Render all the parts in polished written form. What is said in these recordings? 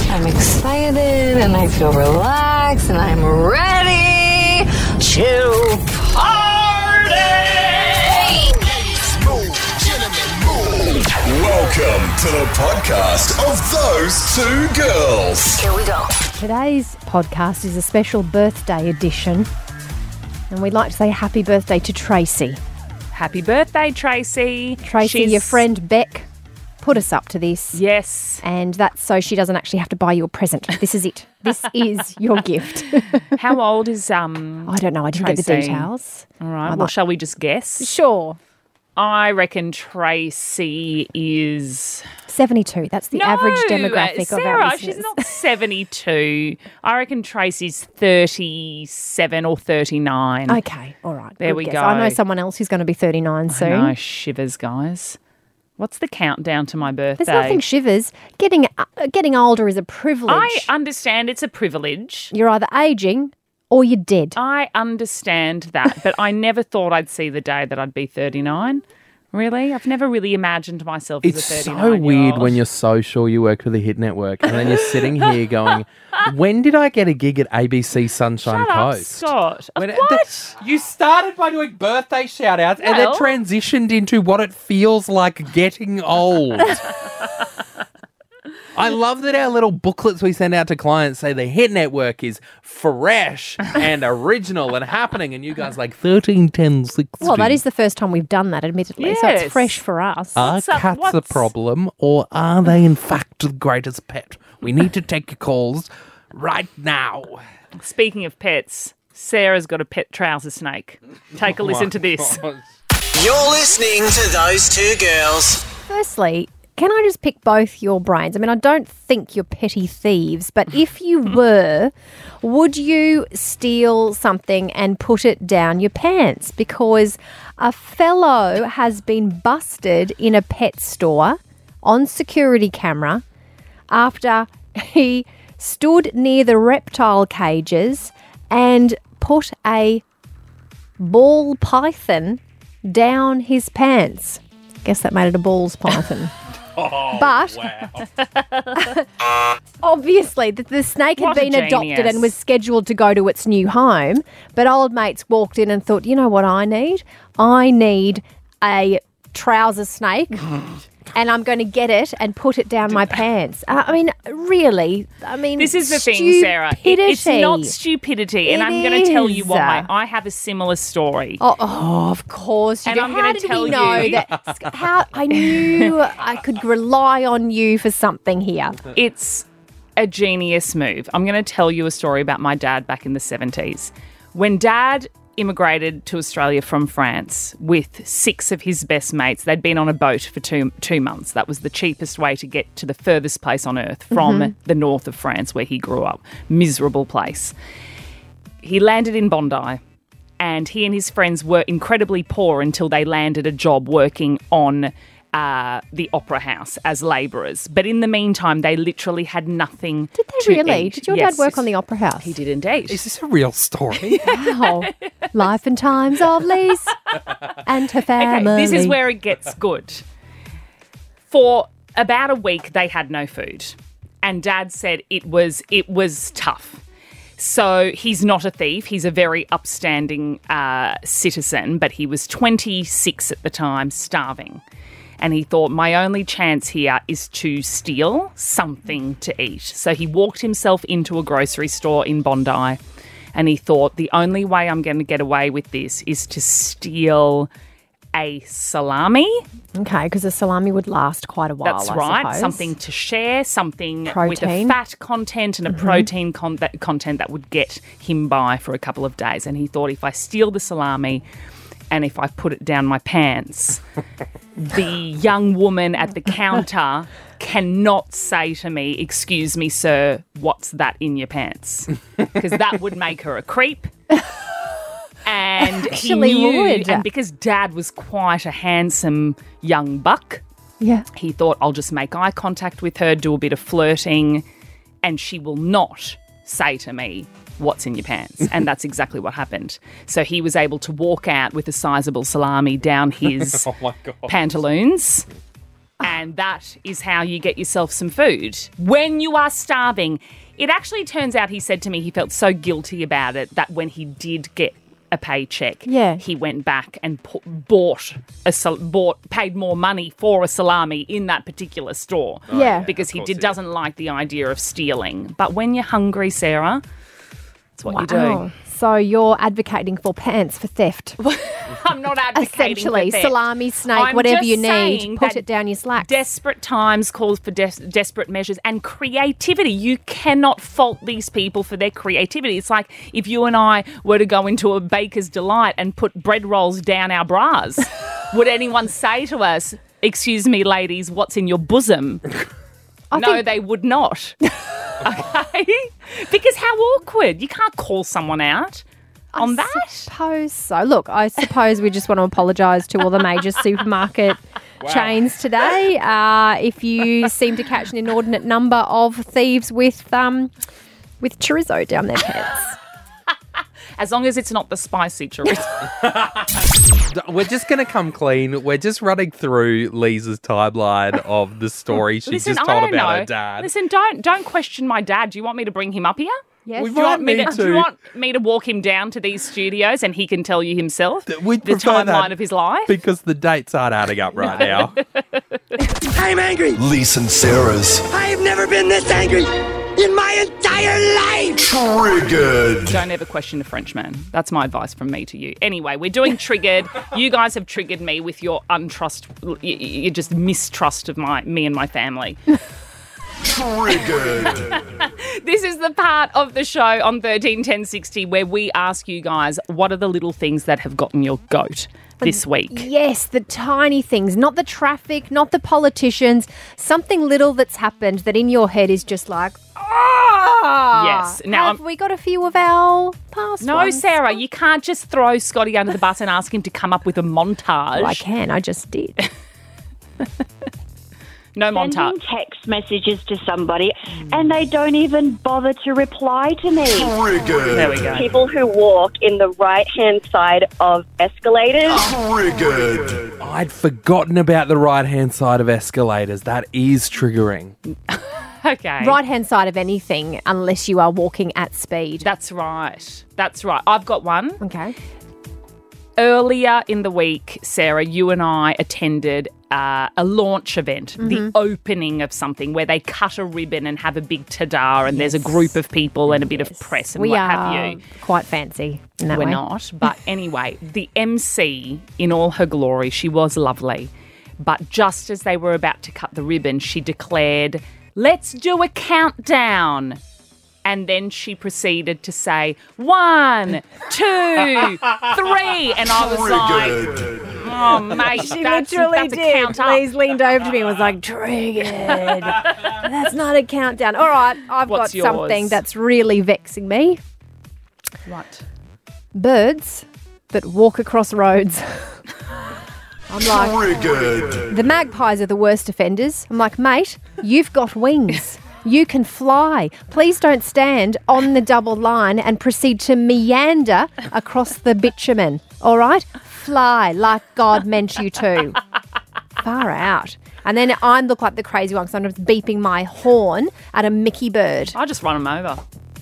I'm excited and I feel relaxed and I'm ready to party! Ladies, move. Gentlemen, move. Welcome to the podcast of Those Two Girls. Here we go. Today's podcast is a special birthday edition, and we'd like to say happy birthday to Tracy. Happy birthday, Tracy. Tracy, your friend Beck put us up to this. Yes. And that's so she doesn't actually have to buy you a present. This is it. This is your gift. How old is I don't know. I didn't get the Tracy? details. All right. Well, shall we just guess? Sure. I reckon Tracy is 72. That's the average demographic Sarah, of our listeners. she's not 72. I reckon Tracy's 37 or 39. Okay. All right. There Good we guess. go. I know someone else who's going to be 39 soon. No shivers, guys. What's the countdown to my birthday? There's nothing shivers. Getting older is a privilege. I understand it's a privilege. You're either aging or you're dead. I understand that, but I never thought I'd see the day that I'd be 39. Really? I've never really imagined myself as a It's 39-year-old. so weird when you're so sure you work for the Hit Network and then you're sitting here going, when did I get a gig at ABC Sunshine Shut up, Coast? Scott. When What? you started by doing birthday shout-outs and then Well- transitioned into what it feels like getting old. I love that our little booklets we send out to clients say the Hit Network is fresh and original and happening, and you guys like 13, 10, 60. Well, that is the first time we've done that, admittedly. So Yes. it's fresh for us. Are What's up? cats a What's- problem, or are they in fact the greatest pet? We need to take your calls right now. Speaking of pets, Sarah's got a pet trouser snake. Take a listen to this. You're listening to Those Two Girls. Firstly, can I just pick both your brains? I mean, I don't think you're petty thieves, but if you were, would you steal something and put it down your pants? Because a fellow has been busted in a pet store on security camera after he stood near the reptile cages and put a ball python down his pants. Guess that made it a balls python. But obviously the snake had What a been adopted genius. and was scheduled to go to its new home. But old mates walked in and thought, you know what I need? I need a trouser snake. And I'm going to get it and put it down my pants. I mean, really? I mean, This is the thing, Sarah. It's not stupidity, and It I'm going to tell you is. why. I have a similar story. Oh, of course you And do. I'm How gonna did tell we know you- that? How I knew I could rely on you for something here. It's a genius move. I'm going to tell you a story about my dad back in the 70s. When Dad immigrated to Australia from France with 6 of his best mates, they'd been on a boat for two months. That was the cheapest way to get to the furthest place on earth from the north of France where he grew up. Miserable place. He landed in Bondi, and he and his friends were incredibly poor until they landed a job working on the Opera House as labourers. But in the meantime, they literally had nothing Did they to really? eat. Did your Yes. dad work on the Opera House? He did indeed. Is this a real story? Wow. Life and times of Lise and her family. Okay, this is where it gets good. For about a week, they had no food. And Dad said it was tough. So he's not a thief. He's a very upstanding citizen, but he was 26 at the time, starving. And he thought, my only chance here is to steal something to eat. So he walked himself into a grocery store in Bondi, and he thought, the only way I'm going to get away with this is to steal a salami. Okay, because the salami would last quite a while. That's I right. suppose. Something to share, something with a Protein. fat content and a protein content that would get him by for a couple of days. And he thought, if I steal the salami and if I put it down my pants, the young woman at the counter cannot say to me, excuse me, sir, what's that in your pants? Because that would make her a creep. And Actually he knew, would. and because Dad was quite a handsome young buck, Yeah. he thought, I'll just make eye contact with her, do a bit of flirting, and she will not say to me, what's in your pants? And that's exactly what happened. So he was able to walk out with a sizable salami down his Oh my God. pantaloons And that is how you get yourself some food. When you are starving, it actually turns out he said to me he felt so guilty about it that when he did get a paycheck, he went back and paid more money for a salami in that particular store. Because he doesn't like the idea of stealing. But when you're hungry, Sarah, that's what you do. So you're advocating for pants for theft. I'm not advocating Essentially, for theft. salami, snake, I'm whatever just you need, saying put that it down your slacks. Desperate times calls for desperate measures and creativity. You cannot fault these people for their creativity. It's like if you and I were to go into a Baker's Delight and put bread rolls down our bras. Would anyone say to us, "Excuse me, ladies, what's in your bosom?" No, they would not. Okay? Because how awkward. You can't call someone out on that. I suppose so. Look, I suppose we just want to apologise to all the major supermarket chains today. If you seem to catch an inordinate number of thieves with chorizo down their pants. As long as it's not the spicy chorizo. We're just going to come clean. We're just running through Lisa's timeline of the story she just told about her dad. Listen, don't question my dad. Do you want me to bring him up here? Yes. We Do you want might need do you want me to walk him down to these studios and he can tell you himself We'd the prefer timeline that of his life? because the dates aren't adding up right now. I'm angry. Lisa and Sarah's I've never been this angry in my entire life. Triggered. Don't ever question a Frenchman. That's my advice from me to you. Anyway, we're doing Triggered. You guys have triggered me with your you just mistrust of me and my family. Triggered. This is the part of the show on 131060 where we ask you guys, what are the little things that have gotten your goat this week? Yes, the tiny things, not the traffic, not the politicians, something little that's happened that in your head is just like, Yes. Now, have we got a few of our past No, ones? Sarah, you can't just throw Scotty under the bus and ask him to come up with a montage. Well, I can, I just did. No Sending montage. text messages to somebody and they don't even bother to reply to me. Triggered. There we go. People who walk in the right-hand side of escalators. Triggered. I'd forgotten about the right-hand side of escalators. That is triggering. Okay. Right-hand side of anything unless you are walking at speed. That's right. That's right. I've got one. Okay. Earlier in the week, Sarah, you and I attended a launch event, the opening of something where they cut a ribbon and have a big ta-da and there's a group of people and a bit of press and We what are have you. quite fancy in that We're way. not. But anyway, the MC, in all her glory, she was lovely. But just as they were about to cut the ribbon, she declared, "Let's do a countdown." And then she proceeded to say, 1, 2, 3. And I was like, oh, mate, She that's literally a did. count up. Please leaned over to me and was like, triggered. That's not a countdown. All right, I've What's got something yours? that's really vexing me. Right. Birds that walk across roads. I'm like, Triggered. the magpies are the worst offenders. I'm like, mate, you've got wings. You can fly. Please don't stand on the double line and proceed to meander across the bitumen. All right? Fly like God meant you to. Far out. And then I look like the crazy one because I'm just beeping my horn at a Mickey bird. I just run them over.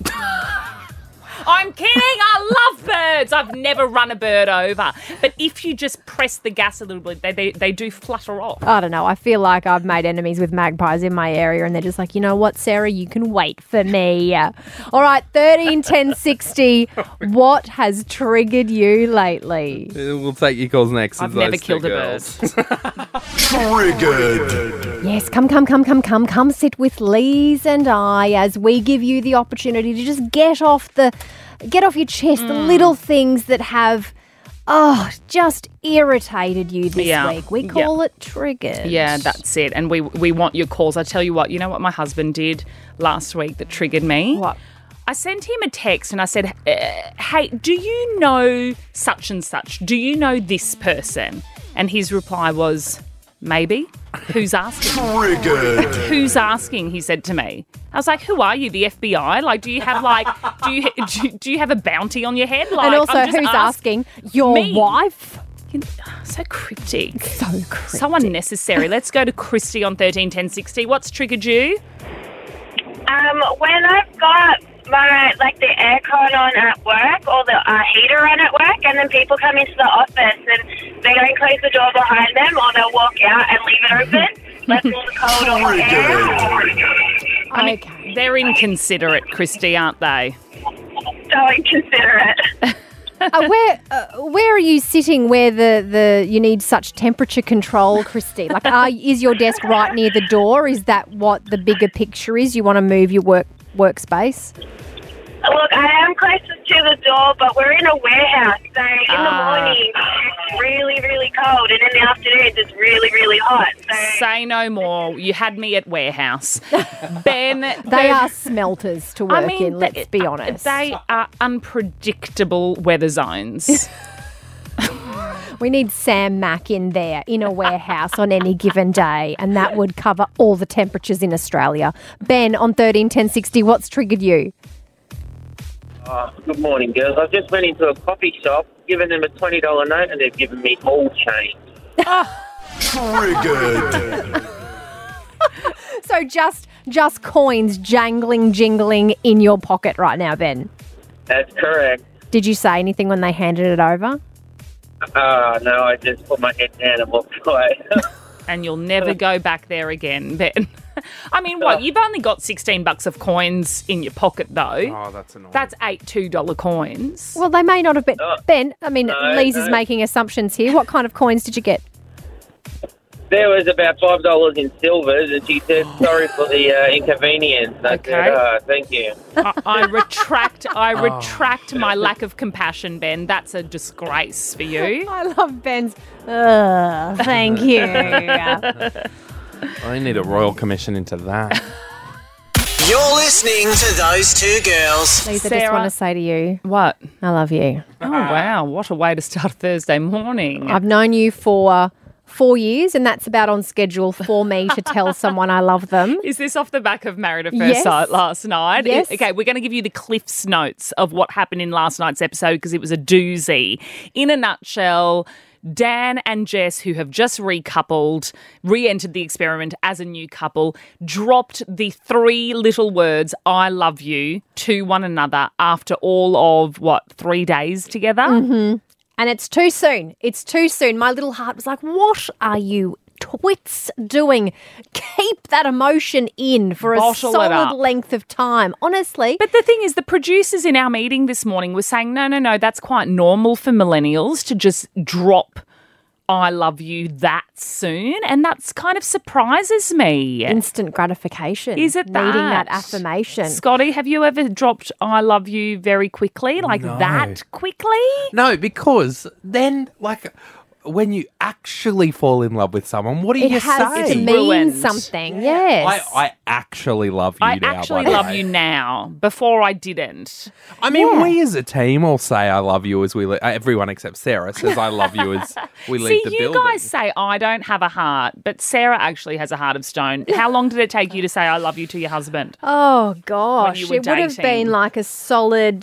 I'm kidding. I love birds. I've never run a bird over. But if you just press the gas a little bit, they do flutter off. I don't know. I feel like I've made enemies with magpies in my area and they're just like, you know what, Sarah, you can wait for me. All right, 13 10 60. What has triggered you lately? We'll take your calls next. I've as those never two killed a girls. bird. Triggered. Yes, come sit with Lise and I as we give you the opportunity to just get off your chest the little things that have just irritated you this week. We call it triggered. Yeah, that's it. And we want your calls. I tell you what my husband did last week that triggered me? What? I sent him a text and I said, hey, do you know such and such? Do you know this person? And his reply was, maybe. Who's asking? Triggered. Who's asking? He said to me. I was like, who are you, the FBI? Like, do you have do you have a bounty on your head? Like, And also, I'm just who's asking? Your me. wife? So cryptic. So cryptic. So unnecessary. Let's go to Christy on 131060. What's triggered you? When I've got the aircon on at work or the heater on at work, and then people come into the office and they don't close the door behind them, or they'll walk out and leave it open, let all the cold or hot air. I mean, they're inconsiderate, Christy, aren't they? So inconsiderate. Where are you sitting where the you need such temperature control, Christy? Like, is your desk right near the door? Is that what the bigger picture is? You want to move your workspace? Look, I am closest to the door, but we're in a warehouse, so in the morning it's really, really cold, and in the afternoons it's really, really hot. So. Say no more. You had me at warehouse. Ben, they are smelters to work in, let's be honest. They are unpredictable weather zones. We need Sam Mack in there in a warehouse on any given day, and that would cover all the temperatures in Australia. Ben, on 131060, what's triggered you? Good morning, girls. I just went into a coffee shop, given them a $20 note, and they've given me all change. Triggered. So just coins jingling in your pocket right now, Ben? That's correct. Did you say anything when they handed it over? No, I just put my head down and walked away. And you'll never go back there again, Ben. I mean, what? You've only got $16 of coins in your pocket, though. Oh, that's annoying. That's 8 $2 coins. Well, they may not have been. Ben, I mean, Lise is making assumptions here. What kind of coins did you get? There was about $5 in silvers, and she said, sorry for the inconvenience. I said, thank you. I retract my lack of compassion, Ben. That's a disgrace for you. I love Ben's, thank you. I need a royal commission into that. You're listening to Those Two Girls. Lise, I just want to say to you. What? I love you. Oh, wow. What a way to start Thursday morning. I've known you for 4 years, and that's about on schedule for me to tell someone I love them. Is this off the back of Married at First Sight last night? Yes. Okay, we're going to give you the Cliff's Notes of what happened in last night's episode because it was a doozy. In a nutshell, Dan and Jess, who have just re-entered the experiment as a new couple, dropped the 3 little words, I love you, to one another after all of, 3 days together? Mm-hmm. And it's too soon. It's too soon. My little heart was like, what are you twits doing? Keep that emotion in for Bottle a solid length of time, honestly. But the thing is, the producers in our meeting this morning were saying, no, that's quite normal for millennials to just drop I love you that soon. And that's kind of surprises me. Instant gratification. Is it that? Needing that affirmation. Scotty, have you ever dropped I love you very quickly? Like that quickly? No, because then, when you actually fall in love with someone, what do you say? It has to mean something, yes. I actually love you now. I actually love you now. Before I didn't. I mean, we as a team all say I love you as we leave. Everyone except Sarah says I love you as we leave the building. See, you guys say I don't have a heart, but Sarah actually has a heart of stone. How long did it take you to say I love you to your husband? Oh, gosh. It would have been like a solid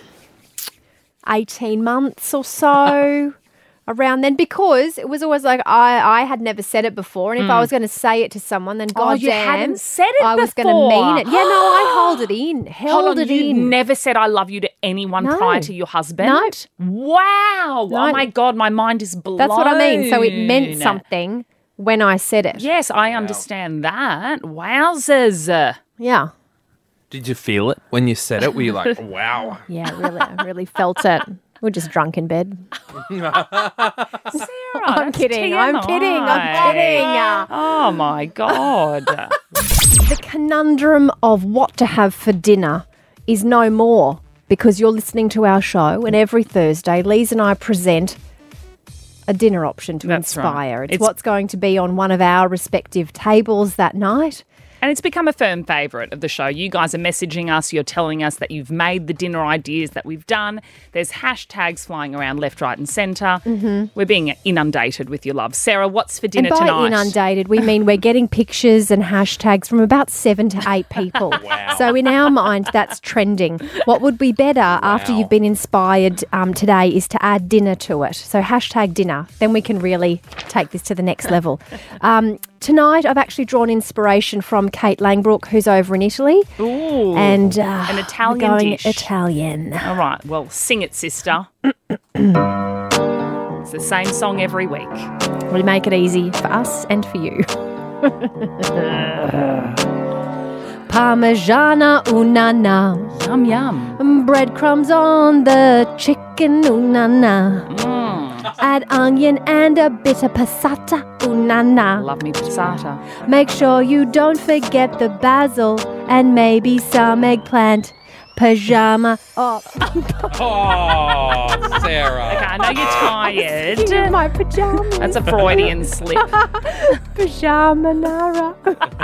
18 months or so. Around then, because it was always like I had never said it before, and if I was going to say it to someone, then you hadn't said it I was going to mean it. Yeah, no, I hold it in. You never said I love you to anyone prior to your husband? No. Wow. No. Oh my God, my mind is blown. That's what I mean. So it meant something when I said it. Yes, I understand that. Wowzers. Yeah. Did you feel it when you said it? Were you like, wow? Yeah, I really felt it. We're just drunk in bed. Sarah, I'm kidding. I'm kidding. Oh, my God. The conundrum of what to have for dinner is no more because you're listening to our show, and every Thursday, Lise and I present a dinner option to inspire. It's what's going to be on one of our respective tables that night. And it's become a firm favourite of the show. You guys are messaging us. You're telling us that you've made the dinner ideas that we've done. There's hashtags flying around left, right and centre. Mm-hmm. We're being inundated with your love. Sarah, what's for dinner and by tonight? Inundated, we mean we're getting pictures and hashtags from about 7 to 8 people. Wow. So in our mind, that's trending. What would be better after you've been inspired today is to add dinner to it. So hashtag dinner. Then we can really take this to the next level. Tonight, I've actually drawn inspiration from Kate Langbrook, who's over in Italy. Ooh, and an Italian we're going dish. Italian. All right, well, sing it, sister. It's the same song every week. We make it easy for us and for you. Parmigiana unana. Yum, yum. Breadcrumbs on the chicken unana. Add onion and a bit of passata unana. Love me passata. Make sure you don't forget the basil and maybe some eggplant. Pajama. Oh, Oh, Sarah. Okay, I know you're tired. in my pajamas. That's a Freudian slip. Pajama Nara.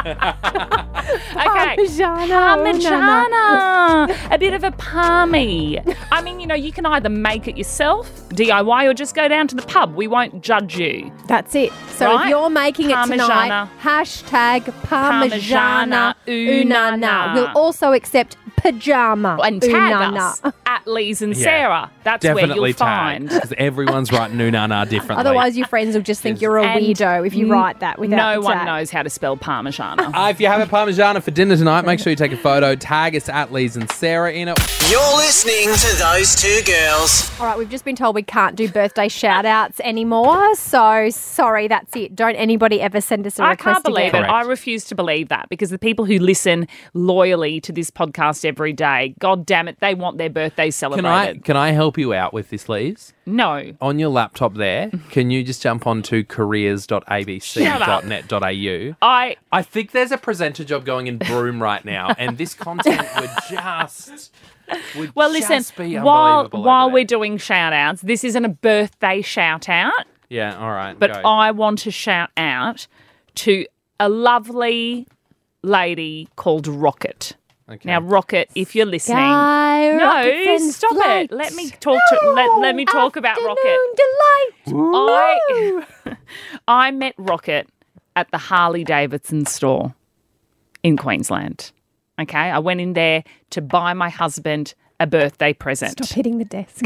Okay. Parmigiana. A bit of a palmy. I mean, you can either make it yourself, DIY, or just go down to the pub. We won't judge you. That's it. So Right? if you're making it tonight, Parmigiana. hashtag Parmigiana Unana. Unana. We'll also accept pajama And tag Unana. us at Lee's and Yeah. Sarah. That's where Definitely you'll find. because everyone's writing Unana differently. Otherwise, your friends will just think you're a And weirdo if you write that without No the one tag. knows how to spell Parmigiana. If you have a Parmigiana for dinner tonight, make sure you take a photo, tag us at Lee's and Sarah in it. You're listening to Those Two Girls. All right, we've just been told we can't do birthday shout-outs anymore, so sorry, that's it. Don't anybody ever send us a I request can't believe again. it. I refuse to believe that because the people who listen loyally to this podcast every day, God damn it, they want their birthdays celebrated. Can I help you out with this, Lee's? No. On your laptop there, can you just jump onto careers.abc.net.au? I think there's a presenter job going in Broome right now, and this content would just be while unbelievable over we're there. doing shout outs, this isn't a birthday shout out, Yeah, all right. but go. I want to shout out to a lovely lady called Rocket. Okay. Now, Rocket, if you're listening, Sky rockets no, and stop flights. it. Let me talk let me talk about Rocket. Delight. I met Rocket at the Harley Davidson store in Queensland. Okay, I went in there to buy my husband a birthday present. Stop hitting the desk.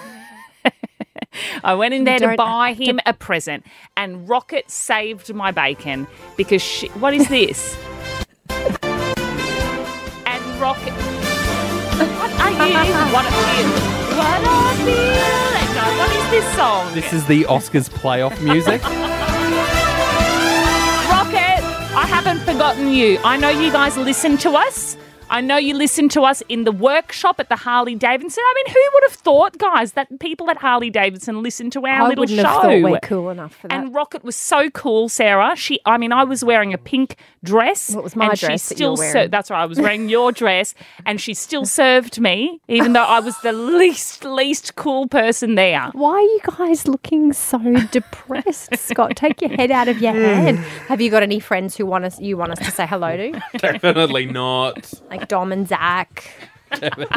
I went in there to don't buy have to- him a present, and Rocket saved my bacon because what is this? And Rocket, what are you? What a feel? What a feel? And go, what is this song? This is the Oscars playoff music. Rocket, I haven't forgotten you. I know you guys listen to us. I know you listen to us in the workshop at the Harley Davidson. I mean, who would have thought, guys, that people at Harley Davidson listen to our I little wouldn't show? have thought we're cool enough for that. And Rocket was so cool, Sarah. I was wearing a pink dress. Well, it was my and dress she that you were still wearing. that's right. I was wearing your dress, and she still served me, even though I was the least cool person there. Why are you guys looking so depressed, Scott? Take your head out of your hand. Have you got any friends who want us to say hello to? Definitely not. Like Dom and Zach. They're on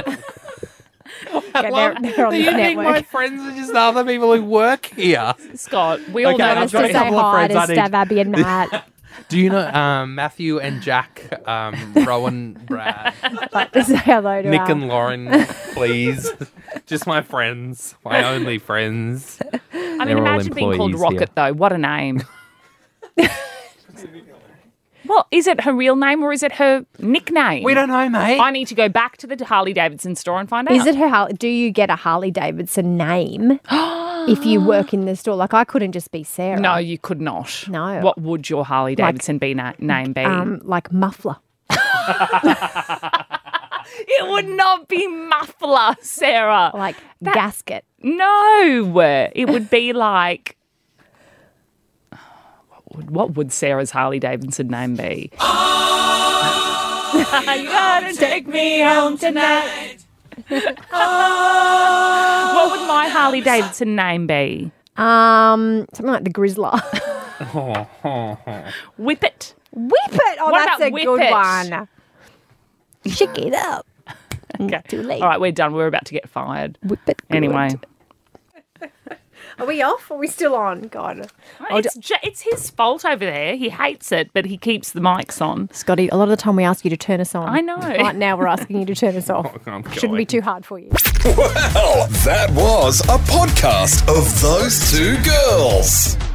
Do this you think my network. friends are just other people who work here? Scott, we all Okay, know I've Us got to a say couple of hi friends to I need- Stav, Abby and Matt. Do you know Matthew and Jack, Rowan, Brad, Like to say hello to Nick our- and Lauren, please? Just my friends, my only friends. I mean, They're all imagine being called employees Rocket, though. What a name. Well, is it her real name or is it her nickname? We don't know, mate. I need to go back to the Harley Davidson store and find out. Is it her? Do you get a Harley Davidson name if you work in the store? Like I couldn't just be Sarah. No, you could not. No. What would your Harley Davidson name be? Like muffler. It would not be Muffler, Sarah. Like gasket. No, it would be like. What would Sarah's Harley Davidson name be? You gotta take me home tonight. What would my Harley Davidson name be? Something like the Grizzler. Whip it. Whip it. Oh, What that's about a whip good it? one. Shake it up. Okay. Too late. All right, we're done. We're about to get fired. Whip it good. Anyway. Are we off? Are we still on? God. It's his fault over there. He hates it, but he keeps the mics on. Scotty, a lot of the time we ask you to turn us on. I know. Right now we're asking you to turn us off. I'm Shouldn't be too hard for you. Well, that was a podcast of those two girls.